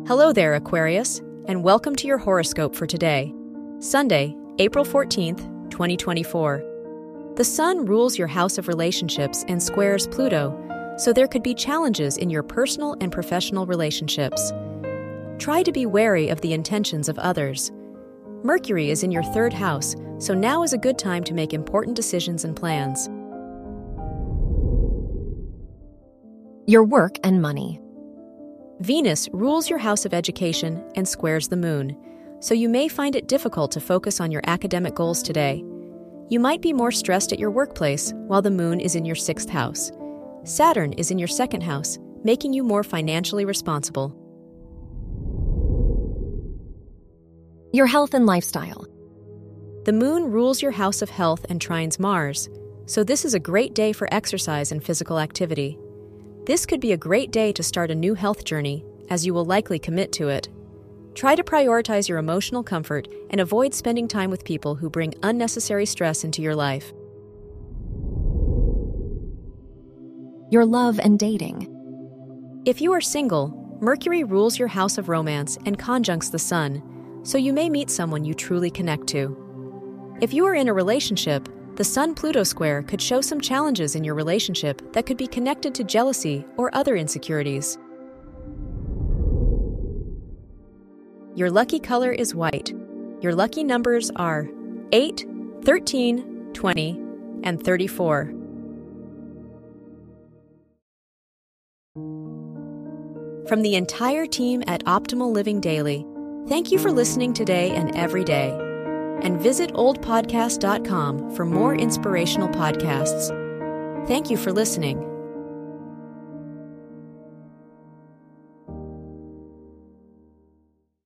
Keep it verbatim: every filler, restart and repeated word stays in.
Hello there, Aquarius, and welcome to your horoscope for today, Sunday, April fourteenth, twenty twenty-four. The Sun rules your house of relationships and squares Pluto, so there could be challenges in your personal and professional relationships. Try to be wary of the intentions of others. Mercury is in your third house, so now is a good time to make important decisions and plans. Your work and money. Venus rules your house of education and squares the moon, so you may find it difficult to focus on your academic goals today. You might be more stressed at your workplace while the moon is in your sixth house. Saturn is in your second house, making you more financially responsible. Your health and lifestyle. The moon rules your house of health and trines Mars, so this is a great day for exercise and physical activity. This could be a great day to start a new health journey, as you will likely commit to it. Try to prioritize your emotional comfort and avoid spending time with people who bring unnecessary stress into your life. Your love and dating. If you are single, Mercury rules your house of romance and conjuncts the Sun, so you may meet someone you truly connect to. If you are in a relationship, the Sun-Pluto square could show some challenges in your relationship that could be connected to jealousy or other insecurities. Your lucky color is white. Your lucky numbers are eight, thirteen, twenty, and thirty-four. From the entire team at Optimal Living Daily, thank you for listening today and every day. And visit old podcast dot com for more inspirational podcasts. Thank you for listening.